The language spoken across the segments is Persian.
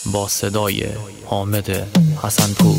با صدای حامد حسنپور.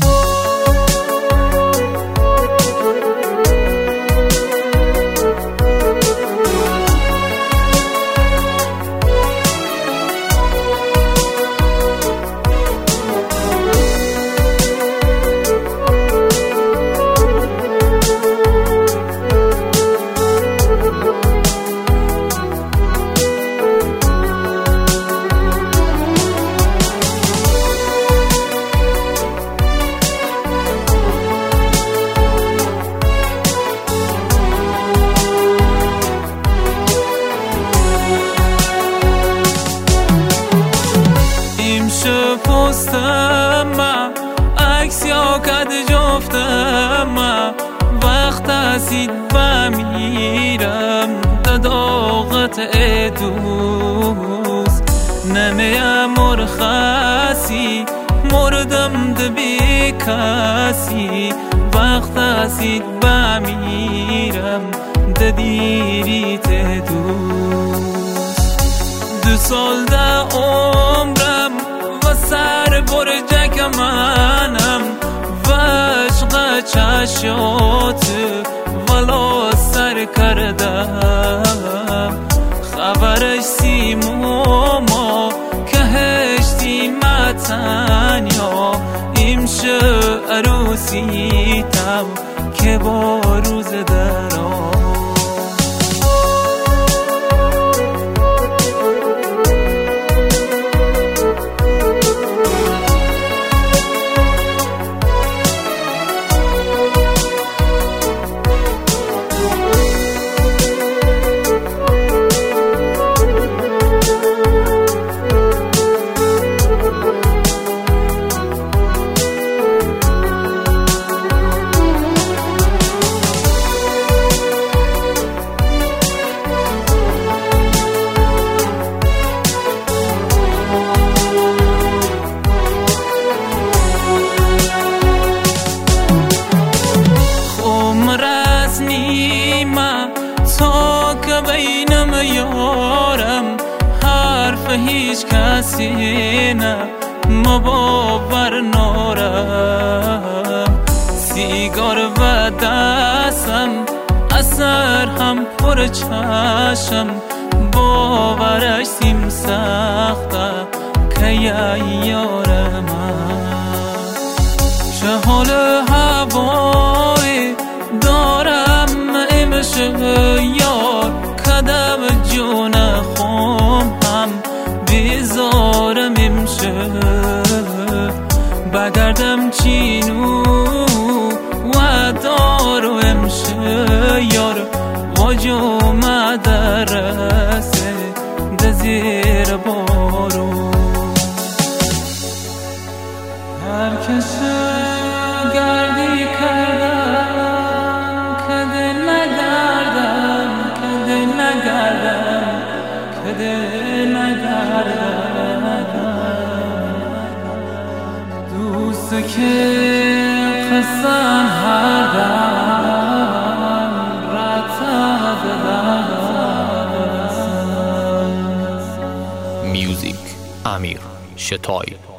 پستم عکس یا کد جفتم وقت هستید بمیرم داغت دوست نمیم مرخصی مردم دبی کسی وقت هستید بمیرم دیریت دوست 2 سال ده عمرم سر برجک منم و عشق چشات ولا سر کردم خبرش سیموما که هشتی متن یا ایمشه عروسیتم که با روز درام تا که بینم یارم حرف هیچ کسی نه مباور نارم سیگار و دستم اثر هم پر چشم باورش سیم سخته که یارم چه حال هوای دارم یار کدم جون خم هم بیزارم امشه بگردم چینو و دارو امشه یار واجو مدرسه دزیر بارو هر کسی گردی کردم دوست که قسم هر دم رتب میوزیک امیر شتای.